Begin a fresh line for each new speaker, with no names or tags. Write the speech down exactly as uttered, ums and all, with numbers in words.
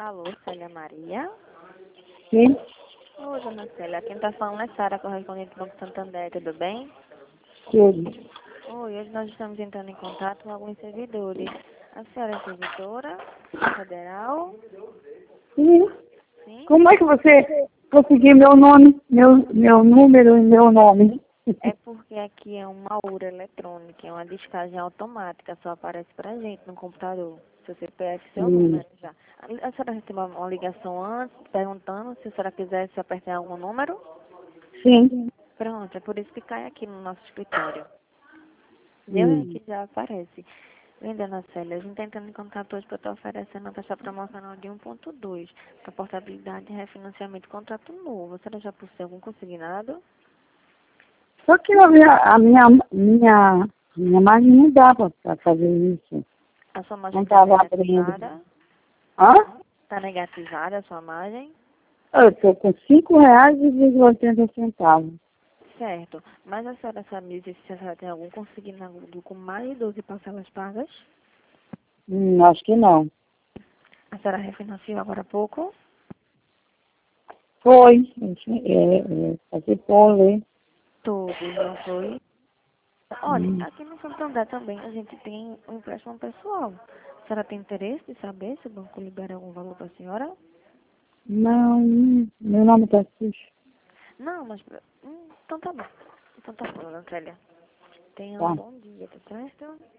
Alô, Célia Maria?
Sim,
Oi, dona Célia. Quem tá falando é Sara, correspondente do Banco Santander, tudo bem?
tudo.
Oi, hoje nós estamos entrando em contato com alguns servidores. A senhora é servidora federal?
Sim.
Sim?
Como é que você conseguiu meu nome, meu, meu número e meu nome?
É porque aqui é uma U R eletrônica, é uma descagem automática, só aparece pra gente no computador. Seu C P F, seu
Hum,
número já. A a senhora recebeu uma ligação antes, perguntando se a senhora quisesse apertar algum número?
sim.
Pronto, é por isso que cai aqui no nosso escritório. Deu
Hum.
que já aparece. Bem, dona Célia, a gente está entrando em contato hoje para estar oferecendo a taxa promocional de um ponto dois para portabilidade e refinanciamento de contrato novo. A senhora já possui algum consignado?
Só que a minha, a minha, minha, minha margem não dava para fazer isso.
A sua margem
Não
está
estava abrindo.
negativada?
Hã?
Está negativada a sua margem?
Eu estou com cinco reais e oitenta centavos.
Certo. Mas a senhora sabe se a senhora tem algum consignado com mais de doze parcelas pagas?
Hum, acho que não.
A senhora refinanciou agora há pouco?
Foi. É, é, participou, né?
Todos, não foi? Olha,
Hum.
aqui no Santander também a gente tem um empréstimo pessoal. A senhora tem interesse de saber se o banco libera algum valor para a senhora?
Não, hum, meu nome está sujo.
Não, mas... Hum, então tá bom. Então tá bom, dona Célia. Tenha um
Tá.
bom dia, tá certo?